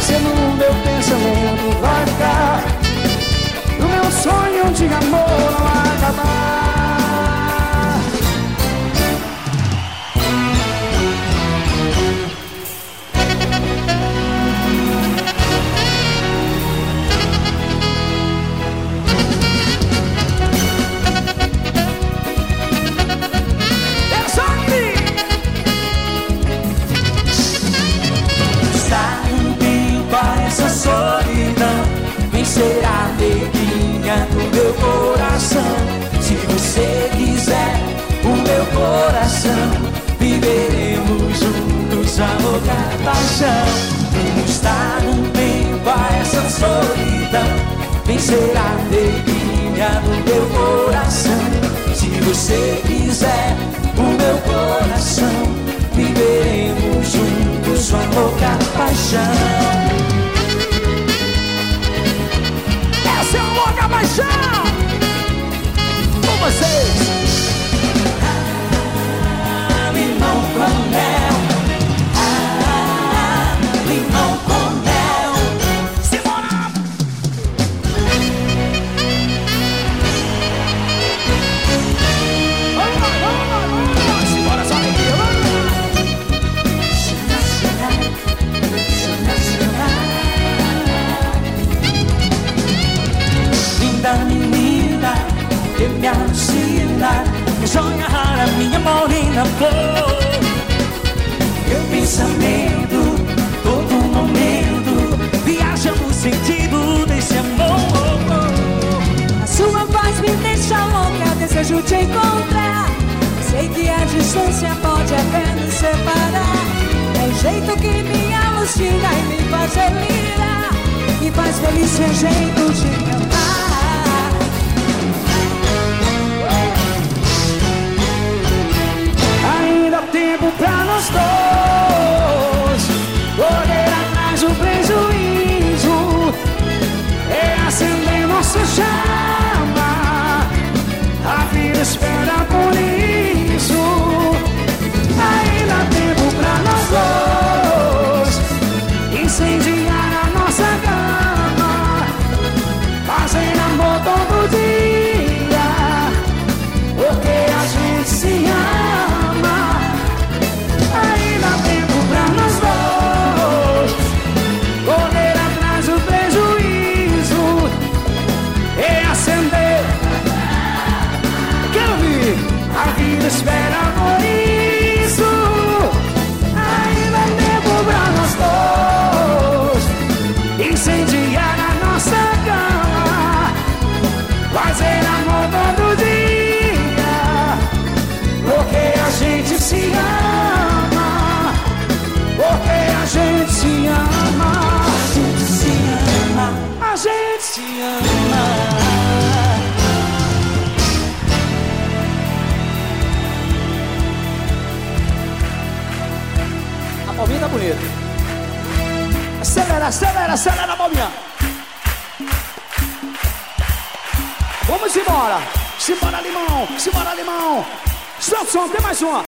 Você no meu pensamento vai ficar. O meu sonho de amor não vai acabar. Ser a neguinha do meu coração. Se você quiser o meu coração, viveremos juntos a louca paixão. Como está no tempo a essa solidão, vem ser a neguinha do meu coração. Se você quiser o meu coração, viveremos juntos a louca paixão. Seu louca paixão com vocês. Limão com mel, limão com mel. Simbora! Simbora, só alegria, linda menina que me alucina, sonhar a minha morena flor. Meu pensamento, todo momento, viaja no sentido desse amor. A sua voz me deixa louca, desejo te encontrar. Sei que a distância pode até nos separar. É o jeito que me alucina e me faz delirar. Me faz feliz ser jeito de me amar. Ainda há tempo pra nós dois correr atrás do prejuízo e acender nossa chama. A vida espera por isso. Ainda há tempo pra nós dois incendiar a nossa cama, fazer amor todo dia, porque a gente se ama. Ainda há tempo pra nós dois correr atrás do prejuízo e acender. Quero ouvir. A vida espera por isso. Ainda há tempo pra nós dois incendiar a nossa cama, fazer amor todo dia, porque a gente se ama. Porque a gente se ama. A gente se ama, A gente se se ama. A palminha tá bonita. Acelera, acelera, acelera a palminha. Vamos embora. Simbora, limão. Simbora, limão. Som, tem mais uma.